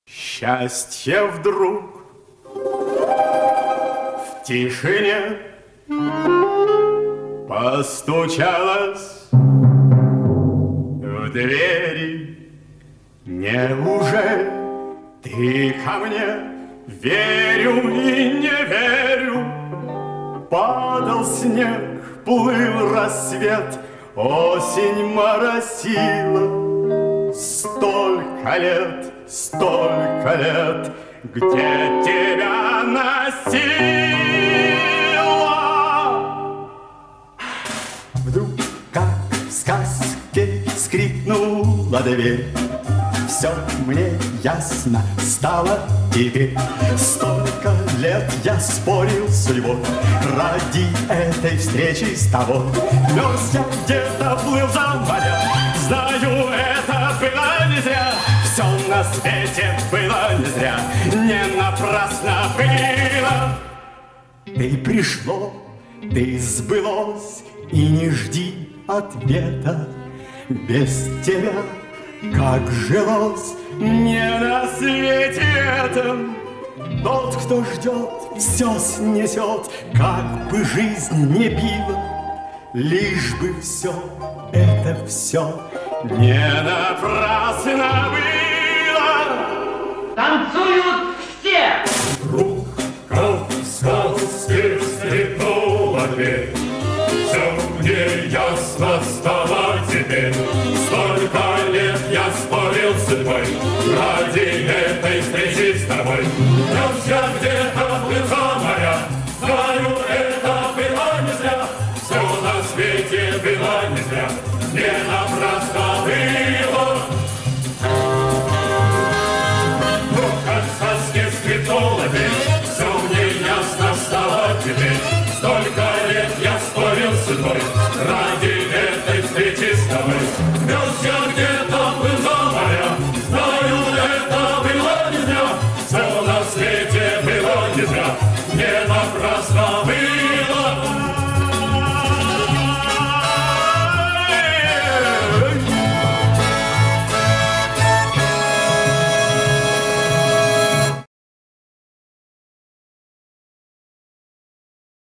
Счастье вдруг в тишине постучалось в двери. Неужели ты ко мне? Верю и не верю. Падал снег, плыл рассвет, осень моросила. Столько лет, где тебя носила. Вдруг, как в сказке, скрипнула дверь. Все мне ясно стало теперь. Столько лет я спорил с судьбой ради этой встречи с тобой. Мерз я где-то, плыл за моря. Знаю, это было не зря. Все на свете было не зря. Не напрасно было. Ты пришло, ты сбылось, и не жди ответа. Без тебя как жилось мне на свете этом. Тот, кто ждет, все снесет, как бы жизнь не била. Лишь бы все, это все не напрасно было. Танцуют все! Вдруг, как в сказке, скрипнула дверь. Все мне ясно стало теперь. Столько лет я спорил с судьбой ради этой встречи с тобой. Мерз я где-то, плыл за моря. Знаю, это было не зря. Все на свете было не зря. Не напрасно было. Вдруг, как в сказке, скрипнула дверь. Все мне ясно стало теперь. Столько лет я спорил с судьбой ради этой встречи с тобой. Мерз я где-то, плыл за моря. Знаю, это было не зря. Все на свете было не зря. Не напрасно было.